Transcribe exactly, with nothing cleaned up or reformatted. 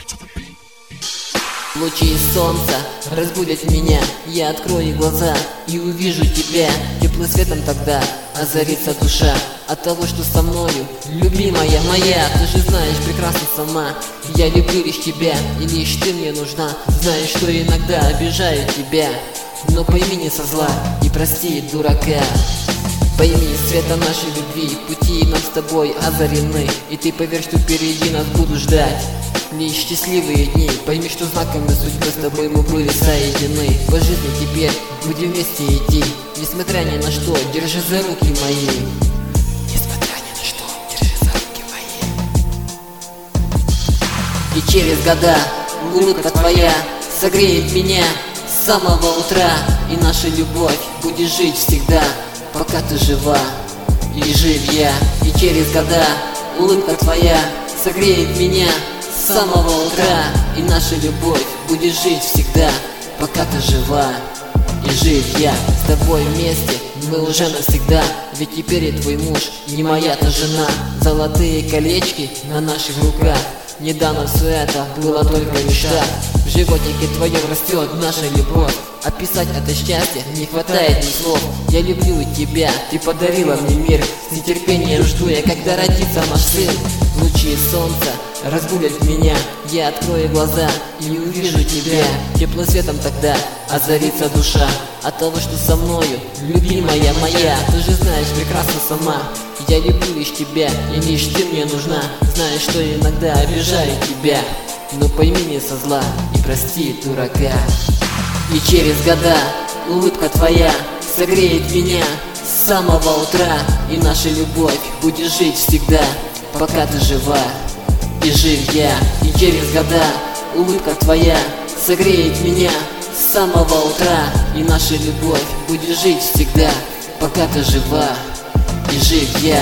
Лучи солнца разбудят меня, я открою глаза и увижу тебя. Теплым светом тогда озарится душа от того, что со мною, любимая моя. Ты же знаешь прекрасно сама, я люблю лишь тебя, и лишь ты мне нужна. Знаешь, что иногда обижаю тебя, но пойми не со зла и прости дурака. Пойми, света нашей любви, пути нам с тобой озарены, и ты поверь, что впереди нас будут ждать лишь счастливые дни. Пойми, что знаками судьбы с тобой мы были соединены. По жизни теперь будем вместе идти, несмотря ни на что, держи за руки мои. Несмотря ни на что, держи за руки мои. И через года улыбка твоя согреет меня с самого утра, и наша любовь будет жить всегда, пока ты жива и жив я. И через года улыбка твоя согреет меня с самого утра, и наша любовь будет жить всегда, пока ты жива и жив я. С тобой вместе мы уже навсегда, ведь теперь и твой муж не моя-то жена. Золотые колечки на наших руках, недавно все это было только в мечтах. В животике твоем растет наша любовь, описать это счастье не хватает ни слов. Я люблю тебя, ты подарила мне мир, с нетерпением жду я, когда родится наш сын. Лучи солнца разбудят меня, я открою глаза и увижу тебя. Теплым светом тогда озарится душа от того, что со мною, любимая моя. Ты же знаешь прекрасно сама, я люблю лишь тебя, и лишь ты мне нужна. Знаешь, что иногда обижаю тебя, но пойми не со зла и прости дурака. И через года улыбка твоя согреет меня с самого утра, и наша любовь будет жить всегда, пока ты жива и жив я. И через года улыбка твоя согреет меня с самого утра, и наша любовь будет жить всегда, пока ты жива и жив я.